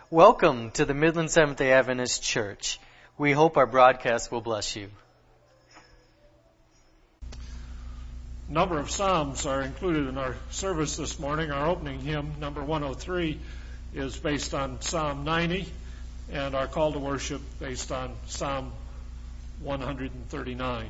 Welcome to the Midland Seventh-day Adventist Church. We hope our broadcast will bless you. A number of psalms are included in our service this morning. Our opening hymn, number 103, is based on Psalm 90, and our call to worship based on Psalm 139.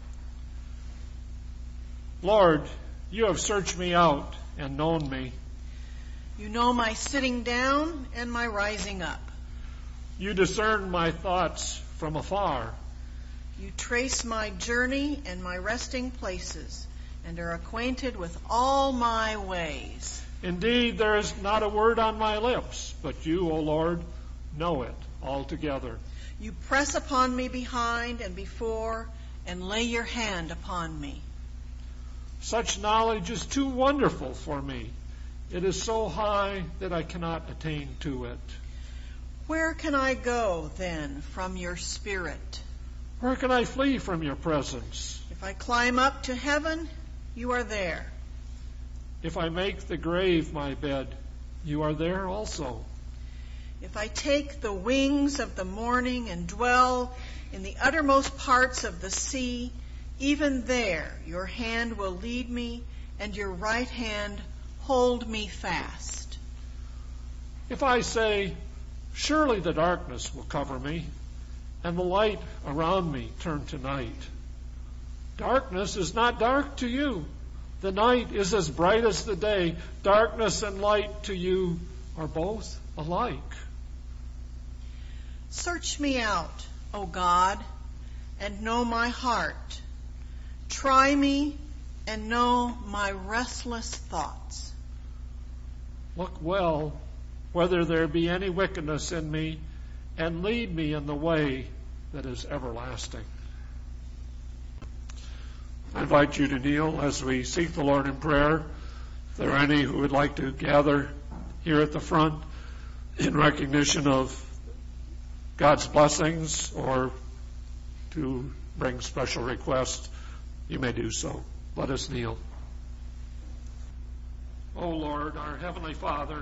Lord, you have searched me out and known me. You know my sitting down and my rising up. You discern my thoughts from afar. You trace my journey and my resting places, and are acquainted with all my ways. Indeed, there is not a word on my lips, but you, O Lord, know it altogether. You press upon me behind and before, and lay your hand upon me. Such knowledge is too wonderful for me. It is so high that I cannot attain to it. Where can I go, then, from your spirit? Where can I flee from your presence? If I climb up to heaven, you are there. If I make the grave my bed, you are there also. If I take the wings of the morning and dwell in the uttermost parts of the sea, even there your hand will lead me, and your right hand hold me fast. If I say, surely the darkness will cover me, and the light around me turn to night. Darkness is not dark to you. The night is as bright as the day. Darkness and light to you are both alike. Search me out, O God, and know my heart. Try me and know my restless thoughts. Look well whether there be any wickedness in me, and lead me in the way that is everlasting. I invite you to kneel as we seek the Lord in prayer. If there are any who would like to gather here at the front in recognition of God's blessings or to bring special requests, you may do so. Let us kneel. O Lord, our Heavenly Father,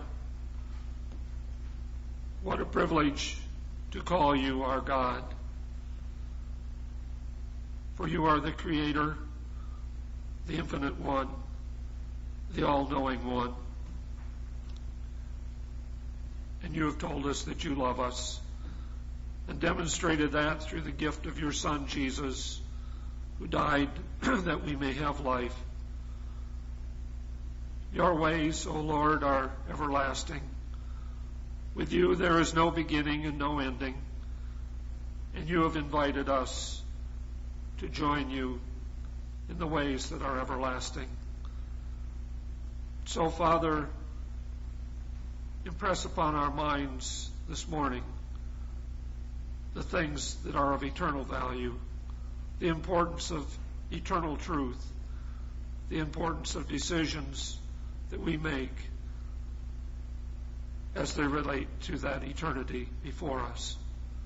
what a privilege to call you our God. For you are the Creator, the Infinite One, the All-Knowing One. And you have told us that you love us and demonstrated that through the gift of your Son, Jesus, who died that we may have life. Your ways, O Lord, are everlasting. With you there is no beginning and no ending. And you have invited us to join you in the ways that are everlasting. So, Father, impress upon our minds this morning the things that are of eternal value, the importance of eternal truth, the importance of decisions that we make as they relate to that eternity before us.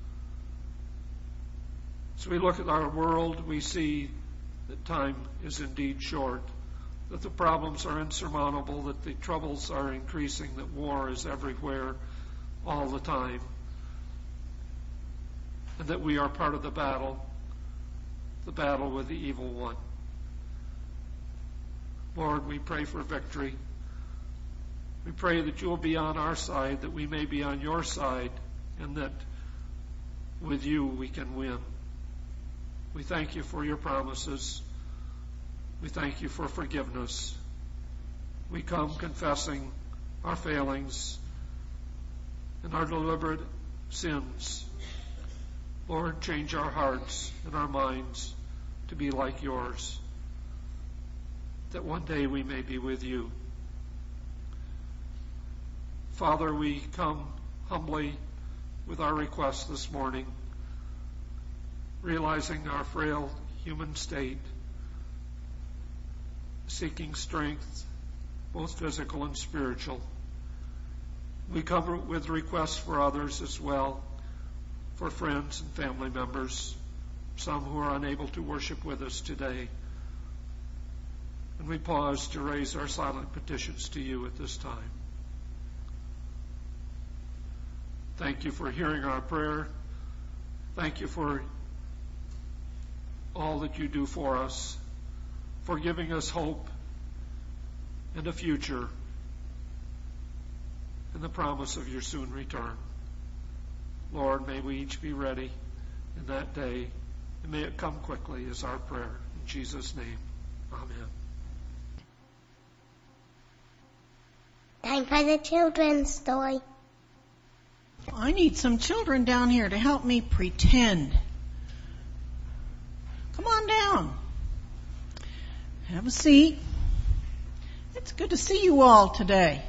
As we look at our world, we see that time is indeed short, that the problems are insurmountable, that the troubles are increasing, that war is everywhere all the time, and that we are part of the battle with the evil one. Lord, we pray for victory. We pray that you will be on our side, that we may be on your side, and that with you we can win. We thank you for your promises. We thank you for forgiveness. We come confessing our failings and our deliberate sins. Lord, change our hearts and our minds to be like yours, that one day we may be with you. Father, we come humbly with our requests this morning, realizing our frail human state, seeking strength, both physical and spiritual. We come with requests for others as well, for friends and family members, some who are unable to worship with us today. And we pause to raise our silent petitions to you at this time. Thank you for hearing our prayer. Thank you for all that you do for us, for giving us hope and a future and the promise of your soon return. Lord, may we each be ready in that day, and may it come quickly is our prayer. In Jesus' name, amen. Time for the children's story. I need some children down here to help me pretend. Come on down. Have a seat. It's good to see you all today.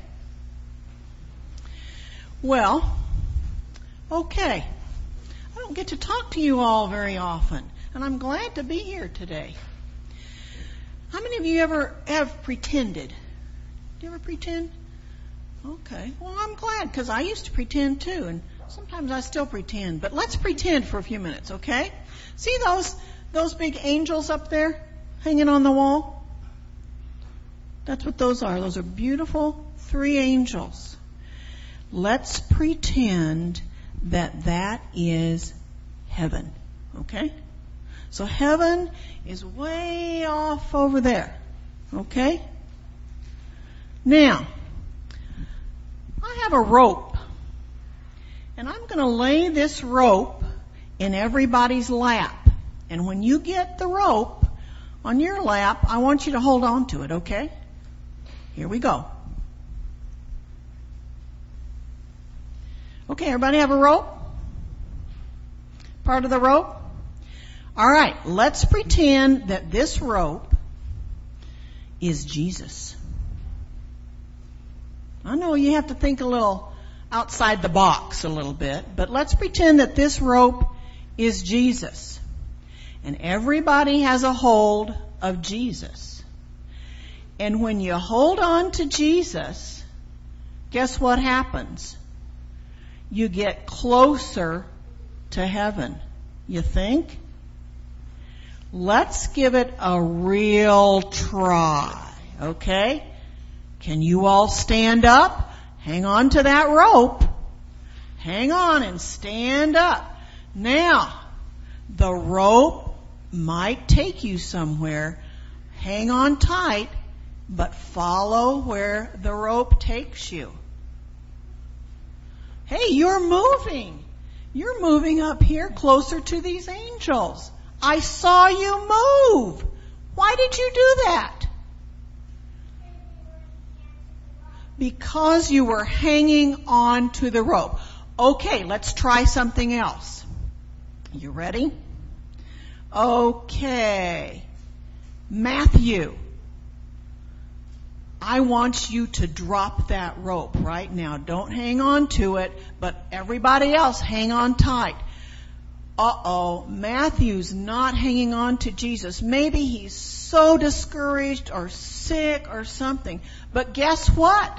Well, okay. I don't get to talk to you all very often, and I'm glad to be here today. How many of you ever have pretended? Do you ever pretend? Okay. Well, I'm glad, because I used to pretend too, and sometimes I still pretend. But let's pretend for a few minutes, okay? See those big angels up there hanging on the wall? That's what those are. Those are beautiful 3 angels. Let's pretend that is heaven, okay? So heaven is way off over there, okay? Now, I have a rope, and I'm going to lay this rope in everybody's lap. And when you get the rope on your lap, I want you to hold on to it, okay? Here we go. Okay, everybody have a rope? Part of the rope? All right, let's pretend that this rope is Jesus. I know you have to think a little outside the box a little bit, but let's pretend that this rope is Jesus. And everybody has a hold of Jesus. And when you hold on to Jesus, guess what happens? You get closer to heaven. You think? Let's give it a real try, okay? Can you all stand up? Hang on to that rope. Hang on and stand up. Now, the rope might take you somewhere. Hang on tight, but follow where the rope takes you. Hey, you're moving. You're moving up here closer to these angels. I saw you move. Why did you do that? Because you were hanging on to the rope. Okay, let's try something else. You ready? Okay. Matthew, I want you to drop that rope right now. Don't hang on to it, but everybody else hang on tight. Matthew's not hanging on to Jesus. Maybe he's so discouraged or sick or something. But guess what?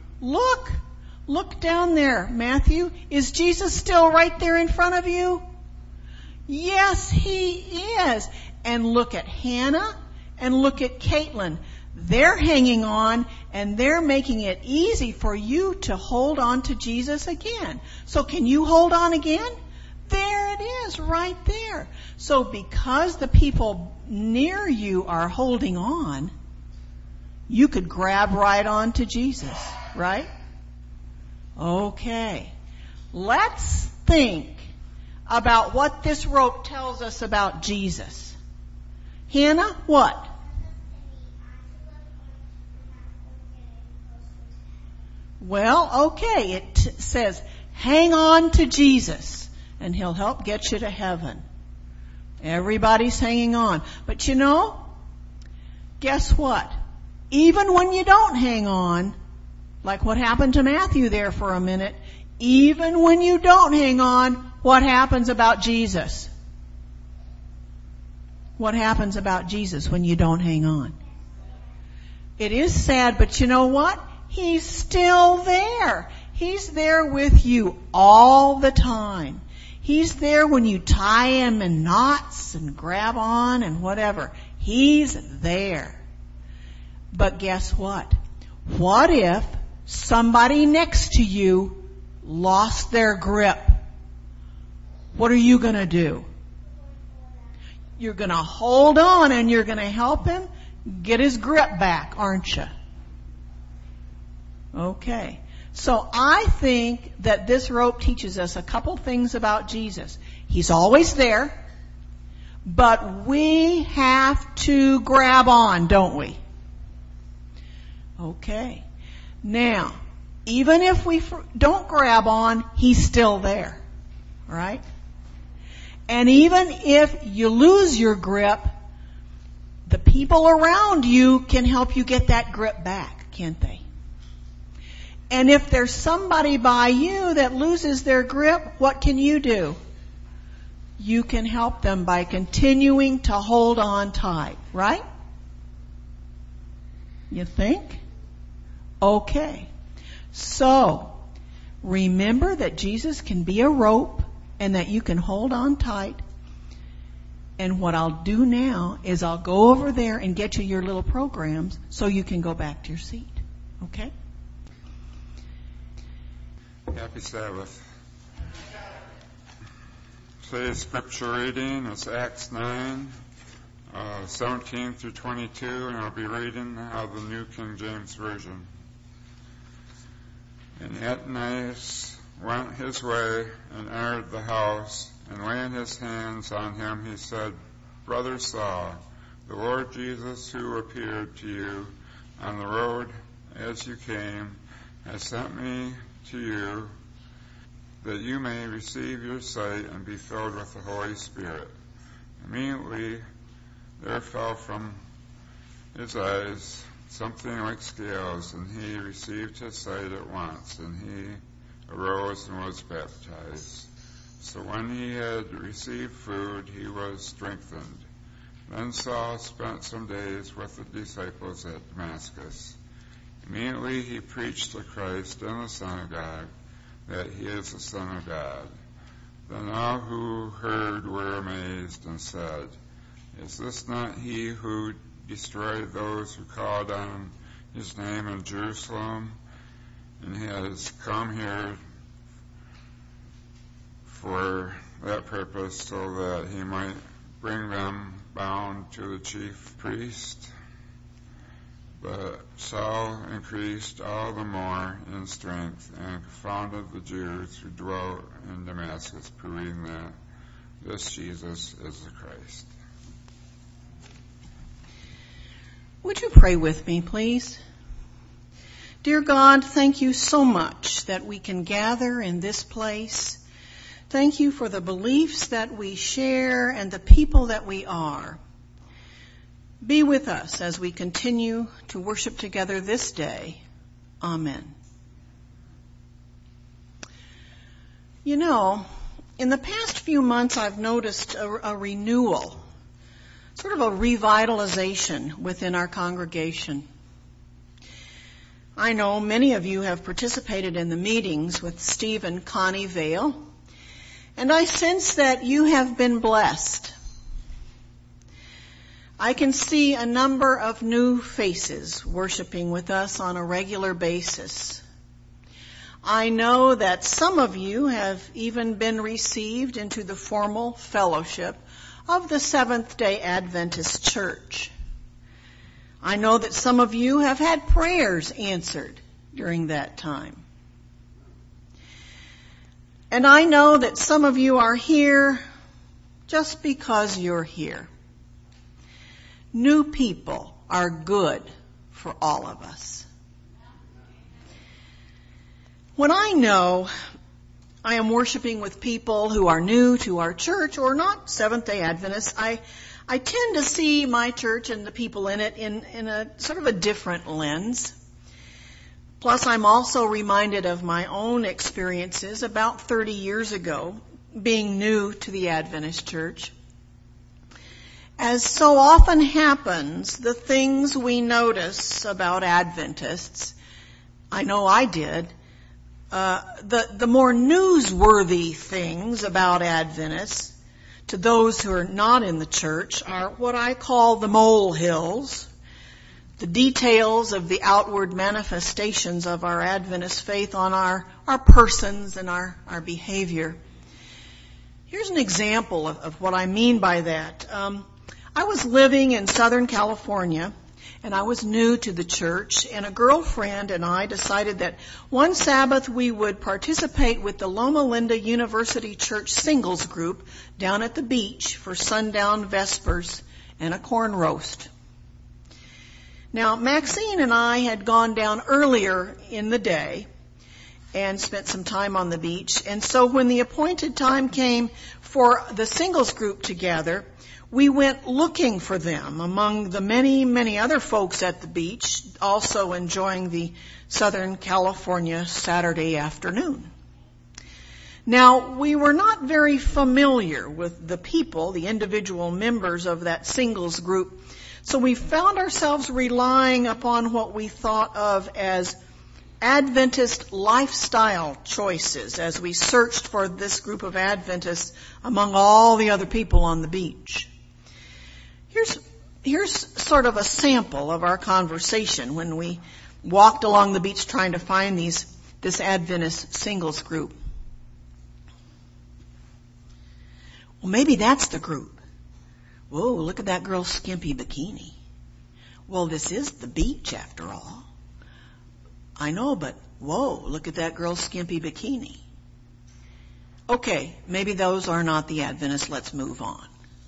Look down there, Matthew. Is Jesus still right there in front of you? Yes, he is. And look at Hannah and look at Caitlin. They're hanging on and they're making it easy for you to hold on to Jesus again. So can you hold on again? There it is, right there. So because the people near you are holding on, you could grab right on to Jesus, right? Okay. Let's think about what this rope tells us about Jesus. Hannah, what? Well, okay, it says, hang on to Jesus, and he'll help get you to heaven. Everybody's hanging on. But you know, guess what? Even when you don't hang on, like what happened to Matthew there for a minute, even when you don't hang on, what happens about Jesus? What happens about Jesus when you don't hang on? It is sad, but you know what? He's still there. He's there with you all the time. He's there when you tie him in knots and grab on and whatever. He's there. But guess what? What if somebody next to you lost their grip, what are you going to do? You're going to hold on and you're going to help him get his grip back, aren't you? Okay. So I think that this rope teaches us a couple things about Jesus. He's always there, but we have to grab on, don't we? Okay. Now, even if we don't grab on, he's still there. Right? And even if you lose your grip, the people around you can help you get that grip back, can't they? And if there's somebody by you that loses their grip, what can you do? You can help them by continuing to hold on tight, right? You think? Okay. So, remember that Jesus can be a rope and that you can hold on tight. And what I'll do now is I'll go over there and get you your little programs so you can go back to your seat. Okay? Happy Sabbath. Today's scripture reading is Acts 9, 17 through 22, and I'll be reading out of the New King James Version. And Ananias went his way and entered the house, and laying his hands on him, he said, Brother Saul, the Lord Jesus, who appeared to you on the road as you came, has sent me to you, that you may receive your sight and be filled with the Holy Spirit. Immediately there fell from his eyes something like scales, and he received his sight at once, and he arose and was baptized. So when he had received food, he was strengthened. Then Saul spent some days with the disciples at Damascus. Immediately he preached to Christ in the synagogue that he is the Son of God. Then all who heard were amazed and said, Is this not he who destroyed those who called on his name in Jerusalem, and has come here for that purpose, so that he might bring them bound to the chief priest? But Saul increased all the more in strength and confounded the Jews who dwelt in Damascus, proving that this Jesus is the Christ. Would you pray with me, please? Dear God, thank you so much that we can gather in this place. Thank you for the beliefs that we share and the people that we are. Be with us as we continue to worship together this day. Amen. You know, in the past few months I've noticed a renewal, sort of a revitalization within our congregation. I know many of you have participated in the meetings with Steve and Connie Vale, and I sense that you have been blessed. I can see a number of new faces worshiping with us on a regular basis. I know that some of you have even been received into the formal fellowship of the Seventh-day Adventist Church. I know that some of you have had prayers answered during that time. And I know that some of you are here just because you're here. New people are good for all of us. When I know I am worshiping with people who are new to our church or not Seventh-day Adventists, I tend to see my church and the people in it in a sort of a different lens. Plus, I'm also reminded of my own experiences about 30 years ago, being new to the Adventist church. As so often happens, the things we notice about Adventists, I know I did, the more newsworthy things about Adventists to those who are not in the church are what I call the molehills. the details of the outward manifestations of our Adventist faith on our persons and our behavior. Here's an example of what I mean by that. I was living in Southern California, and I was new to the church, and a girlfriend and I decided that one Sabbath we would participate with the Loma Linda University Church singles group down at the beach for sundown vespers and a corn roast. Now, Maxine and I had gone down earlier in the day and spent some time on the beach, and so when the appointed time came for the singles group to gather, we went looking for them among the many, many other folks at the beach, also enjoying the Southern California Saturday afternoon. Now, we were not very familiar with the people, the individual members of that singles group, so we found ourselves relying upon what we thought of as Adventist lifestyle choices as we searched for this group of Adventists among all the other people on the beach. Here's sort of a sample of our conversation when we walked along the beach trying to find this Adventist singles group. Well, maybe that's the group. Whoa, look at that girl's skimpy bikini. Well, this is the beach after all. I know, but whoa, look at that girl's skimpy bikini. Okay, maybe those are not the Adventists. Let's move on.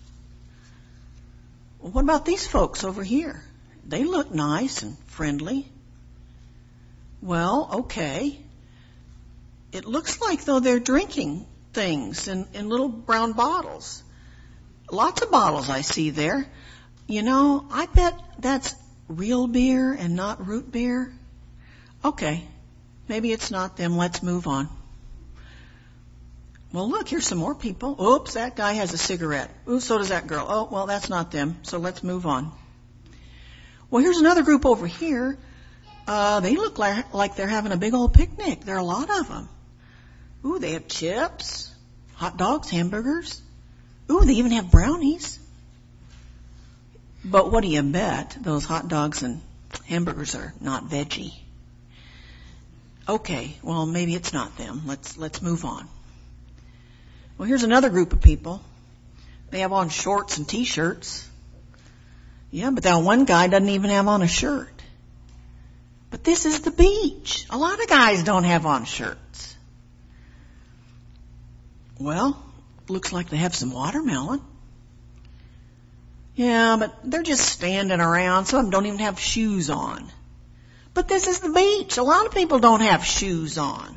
Well, what about these folks over here? They look nice and friendly. Well, okay. It looks like, though, they're drinking things in little brown bottles. Lots of bottles I see there. You know, I bet that's real beer and not root beer. Okay, maybe it's not them. Let's move on. Well, look, here's some more people. Oops, that guy has a cigarette. Ooh, so does that girl. Oh, well, that's not them, so let's move on. Well, here's another group over here. They look like they're having a big old picnic. There are a lot of them. Ooh, they have chips, hot dogs, hamburgers. Ooh, they even have brownies. But what do you bet? Those hot dogs and hamburgers are not veggie. Okay, well, maybe it's not them. Let's move on. Well, here's another group of people. They have on shorts and T-shirts. Yeah, but that one guy doesn't even have on a shirt. But this is the beach. A lot of guys don't have on shirts. Well, looks like they have some watermelon. Yeah, but they're just standing around. Some of them don't even have shoes on. But this is the beach. A lot of people don't have shoes on.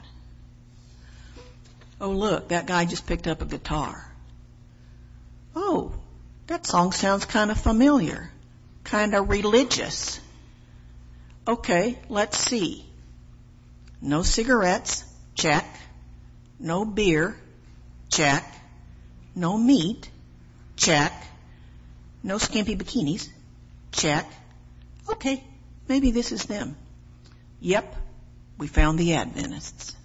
Oh, look, that guy just picked up a guitar. Oh, that song sounds kind of familiar, kind of religious. Okay, let's see. No cigarettes, check. No beer, check. No meat, check. No skimpy bikinis, check. Okay, maybe this is them. Yep, we found the Adventists.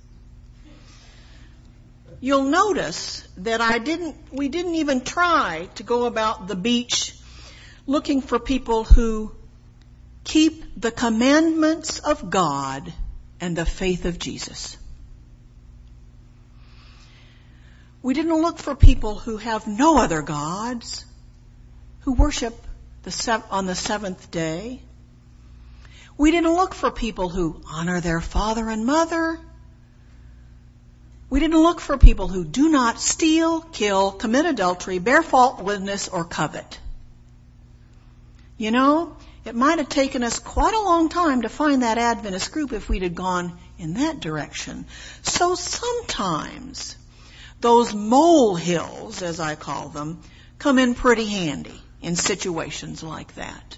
You'll notice that we didn't even try to go about the beach looking for people who keep the commandments of God and the faith of Jesus. We didn't look for people who have no other gods, who worship on the seventh day. We didn't look for people who honor their father and mother. We didn't look for people who do not steal, kill, commit adultery, bear false witness, or covet. You know, it might have taken us quite a long time to find that Adventist group if we'd have gone in that direction. So sometimes those molehills, as I call them, come in pretty handy in situations like that.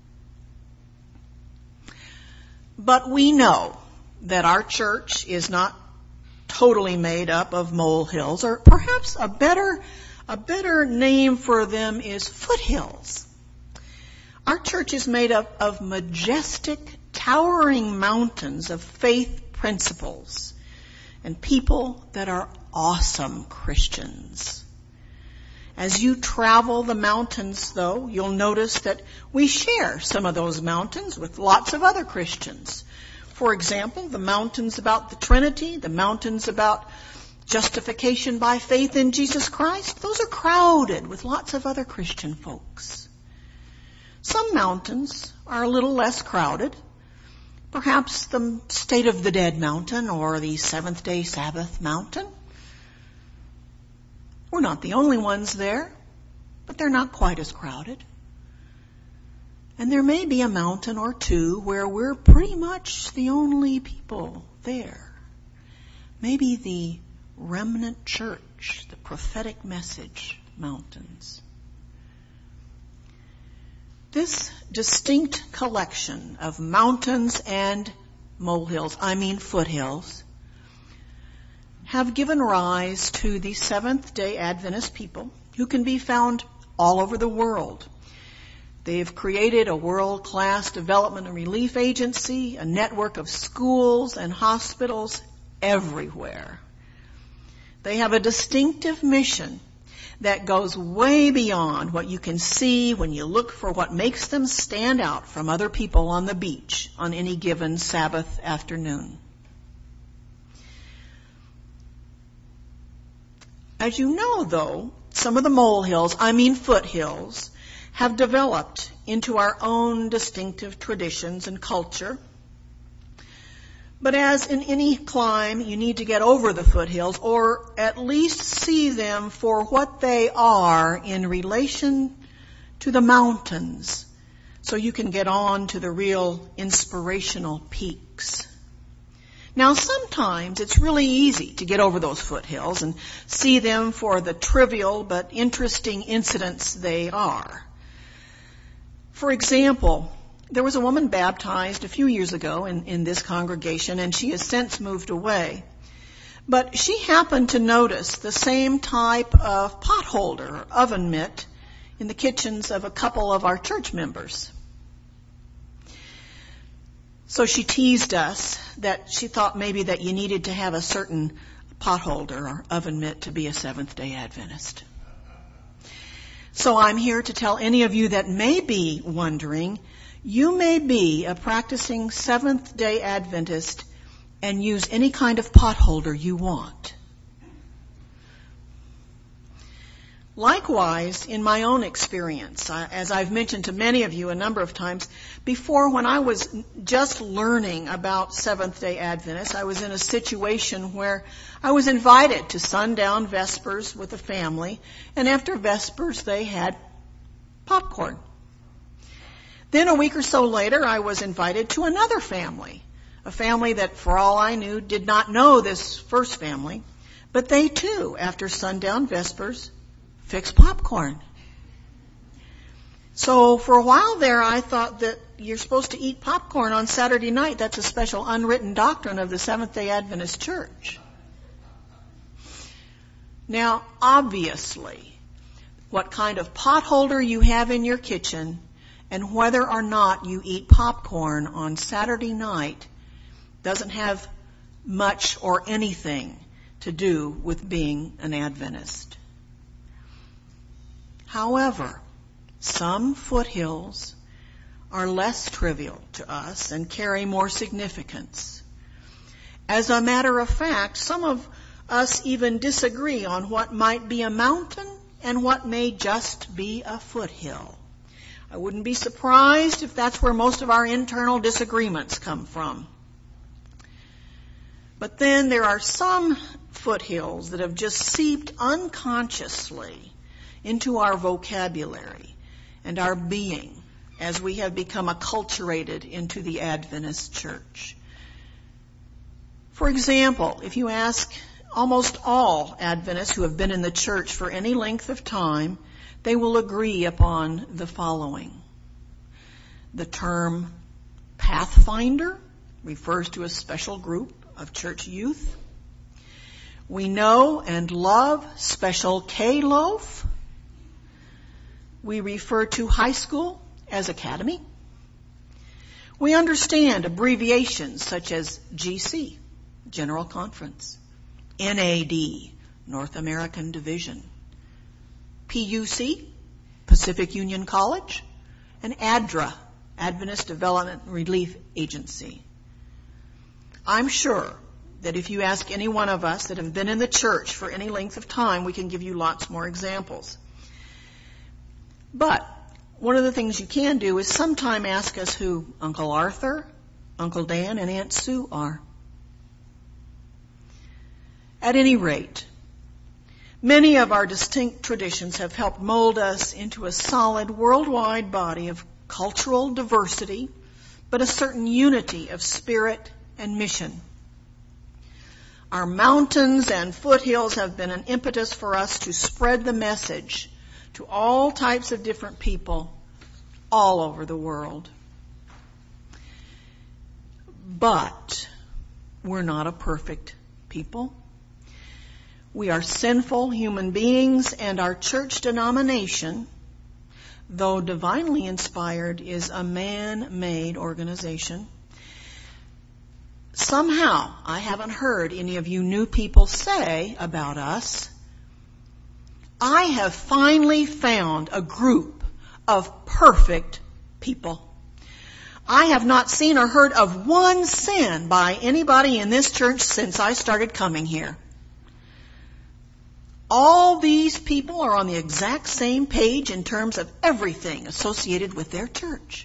But we know that our church is not totally made up of molehills, or perhaps a better name for them is foothills. Our church is made up of majestic, towering mountains of faith principles and people that are awesome Christians. As you travel the mountains, though, you'll notice that we share some of those mountains with lots of other Christians. For example, the mountains about the Trinity, the mountains about justification by faith in Jesus Christ, those are crowded with lots of other Christian folks. Some mountains are a little less crowded. Perhaps the State of the Dead mountain or the Seventh-day Sabbath mountain. We're not the only ones there, but they're not quite as crowded. And there may be a mountain or two where we're pretty much the only people there. Maybe the remnant church, the prophetic message mountains. This distinct collection of mountains and molehills, foothills, have given rise to the Seventh-day Adventist people who can be found all over the world. They've created a world-class development and relief agency, a network of schools and hospitals everywhere. They have a distinctive mission that goes way beyond what you can see when you look for what makes them stand out from other people on the beach on any given Sabbath afternoon. As you know, though, some of the molehills, foothills, have developed into our own distinctive traditions and culture. But as in any climb, you need to get over the foothills, or at least see them for what they are in relation to the mountains, so you can get on to the real inspirational peaks. Now, sometimes it's really easy to get over those foothills and see them for the trivial but interesting incidents they are. For example, there was a woman baptized a few years ago in this congregation, and she has since moved away. But she happened to notice the same type of potholder or oven mitt in the kitchens of a couple of our church members. So she teased us that she thought maybe that you needed to have a certain potholder or oven mitt to be a Seventh-day Adventist. So I'm here to tell any of you that may be wondering, you may be a practicing Seventh-day Adventist and use any kind of potholder you want. Likewise, in my own experience, as I've mentioned to many of you a number of times, before when I was just learning about Seventh-day Adventists, I was in a situation where I was invited to sundown Vespers with a family, and after Vespers they had popcorn. Then a week or so later, I was invited to another family, a family that, for all I knew, did not know this first family, but they too, after sundown Vespers, fixed popcorn. So for a while there, I thought that you're supposed to eat popcorn on Saturday night. That's a special unwritten doctrine of the Seventh-day Adventist Church. Now, obviously, what kind of potholder you have in your kitchen and whether or not you eat popcorn on Saturday night doesn't have much or anything to do with being an Adventist. However, some foothills are less trivial to us and carry more significance. As a matter of fact, some of us even disagree on what might be a mountain and what may just be a foothill. I wouldn't be surprised if that's where most of our internal disagreements come from. But then there are some foothills that have just seeped unconsciously into our vocabulary and our being as we have become acculturated into the Adventist church. For example, if you ask almost all Adventists who have been in the church for any length of time, they will agree upon the following. The term Pathfinder refers to a special group of church youth. We know and love Special K Loaf. We refer to high school as academy. We understand abbreviations such as GC, General Conference, NAD, North American Division, PUC, Pacific Union College, and ADRA, Adventist Development and Relief Agency. I'm sure that if you ask any one of us that have been in the church for any length of time, we can give you lots more examples. But one of the things you can do is sometime ask us who Uncle Arthur, Uncle Dan, and Aunt Sue are. At any rate, many of our distinct traditions have helped mold us into a solid worldwide body of cultural diversity, but a certain unity of spirit and mission. Our mountains and foothills have been an impetus for us to spread the message to all types of different people all over the world. But we're not a perfect people. We are sinful human beings, and our church denomination, though divinely inspired, is a man-made organization. Somehow, I haven't heard any of you new people say about us, I have finally found a group of perfect people. I have not seen or heard of one sin by anybody in this church since I started coming here. All these people are on the exact same page in terms of everything associated with their church.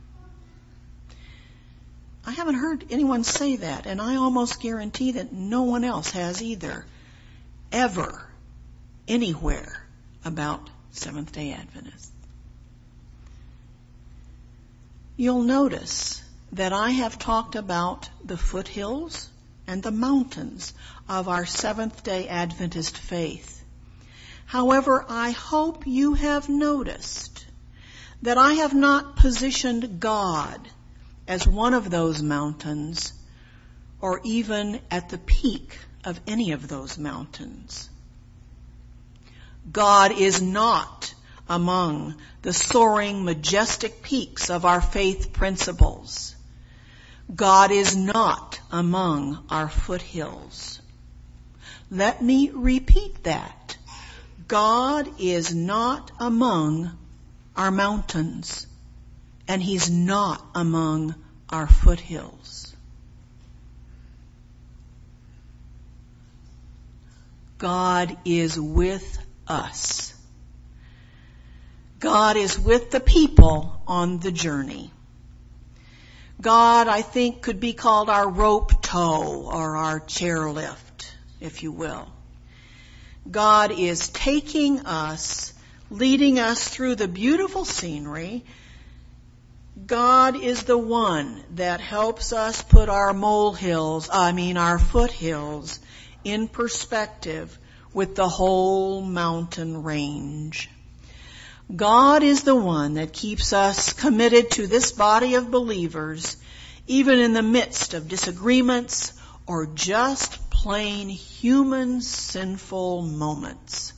I haven't heard anyone say that, and I almost guarantee that no one else has either, ever, anywhere about Seventh-day Adventists. You'll notice that I have talked about the foothills and the mountains of our Seventh-day Adventist faith. However, I hope you have noticed that I have not positioned God as one of those mountains or even at the peak of any of those mountains. God is not among the soaring, majestic peaks of our faith principles. God is not among our foothills. Let me repeat that. God is not among our mountains, and He's not among our foothills. God is with us. God is with the people on the journey. God, I think, could be called our rope tow or our chairlift, if you will. God is taking us, leading us through the beautiful scenery. God is the one that helps us put our our foothills in perspective with the whole mountain range. God is the one that keeps us committed to this body of believers, even in the midst of disagreements or just plain human sinful moments.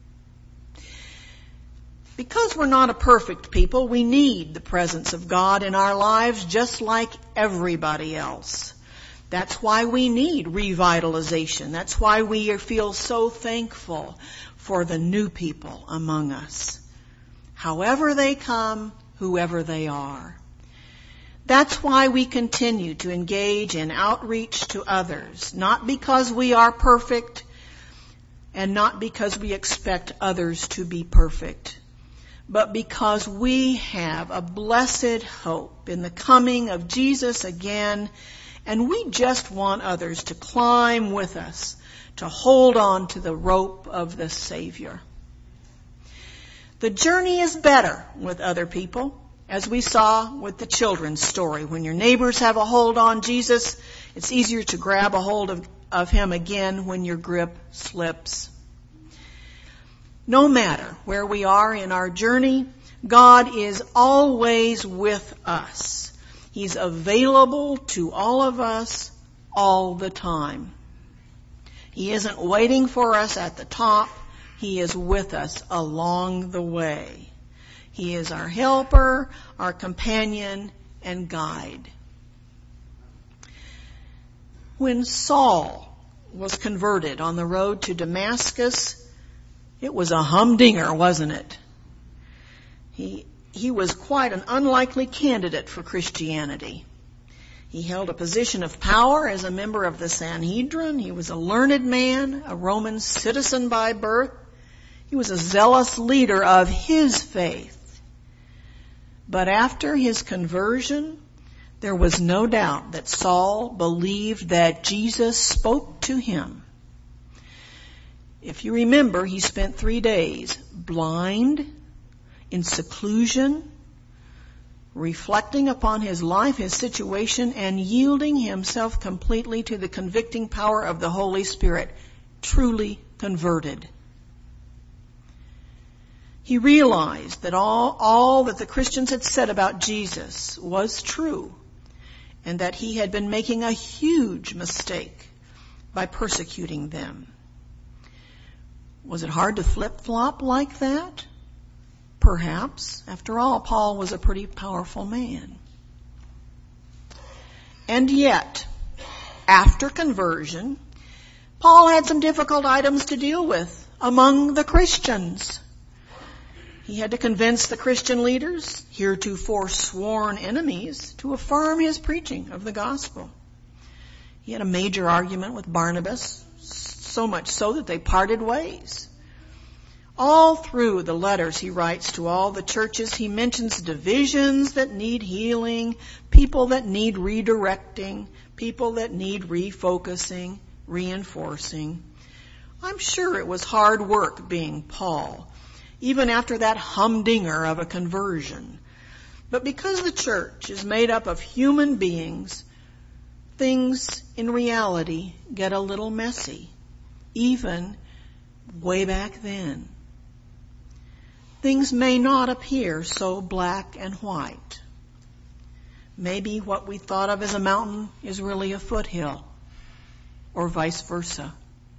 Because we're not a perfect people, we need the presence of God in our lives just like everybody else. That's why we need revitalization. That's why we feel so thankful for the new people among us. However they come, whoever they are. That's why we continue to engage in outreach to others, not because we are perfect and not because we expect others to be perfect, but because we have a blessed hope in the coming of Jesus again, and we just want others to climb with us, to hold on to the rope of the Savior. The journey is better with other people, as we saw with the children's story. When your neighbors have a hold on Jesus, it's easier to grab a hold of Him again when your grip slips. No matter where we are in our journey, God is always with us. He's available to all of us all the time. He isn't waiting for us at the top. He is with us along the way. He is our helper, our companion, and guide. When Saul was converted on the road to Damascus, It was a humdinger, wasn't it? He was quite an unlikely candidate for Christianity. He held a position of power as a member of the Sanhedrin. He was a learned man, a Roman citizen by birth. He was a zealous leader of his faith. But after his conversion, there was no doubt that Saul believed that Jesus spoke to him. If you remember, he spent 3 days blind, in seclusion, reflecting upon his life, his situation, and yielding himself completely to the convicting power of the Holy Spirit, truly converted. He realized that all that the Christians had said about Jesus was true, and that he had been making a huge mistake by persecuting them. Was it hard to flip-flop like that? Perhaps. After all, Paul was a pretty powerful man. And yet, after conversion, Paul had some difficult items to deal with among the Christians. He had to convince the Christian leaders, heretofore sworn enemies, to affirm his preaching of the gospel. He had a major argument with Barnabas, so much so that they parted ways. All through the letters he writes to all the churches, he mentions divisions that need healing, people that need redirecting, people that need refocusing, reinforcing. I'm sure it was hard work being Paul, even after that humdinger of a conversion. But because the church is made up of human beings, things in reality get a little messy, even way back then. Things may not appear so black and white. Maybe what we thought of as a mountain is really a foothill, or vice versa.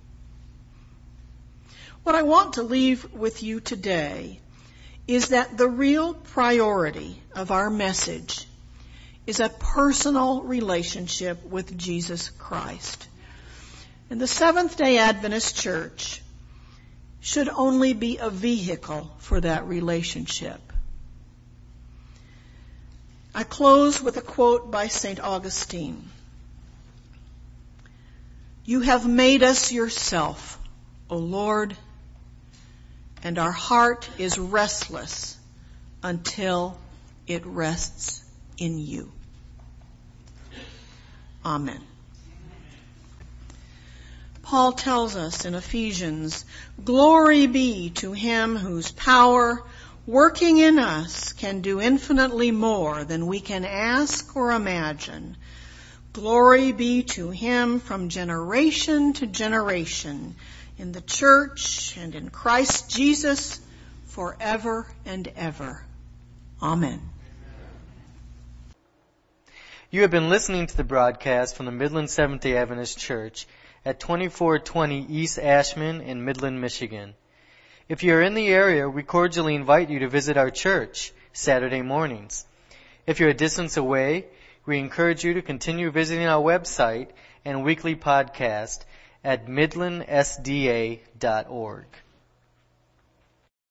What I want to leave with you today is that the real priority of our message is a personal relationship with Jesus Christ. And the Seventh-day Adventist Church should only be a vehicle for that relationship. I close with a quote by St. Augustine. "You have made us yourself, O Lord, and our heart is restless until it rests in you." Amen. Paul tells us in Ephesians, "Glory be to him whose power, working in us, can do infinitely more than we can ask or imagine. Glory be to him from generation to generation, in the church and in Christ Jesus, forever and ever. Amen." You have been listening to the broadcast from the Midland Seventh-day Adventist Church at 2420 East Ashman in Midland, Michigan. If you are in the area, we cordially invite you to visit our church Saturday mornings. If you're a distance away, we encourage you to continue visiting our website and weekly podcast at midlandsda.org.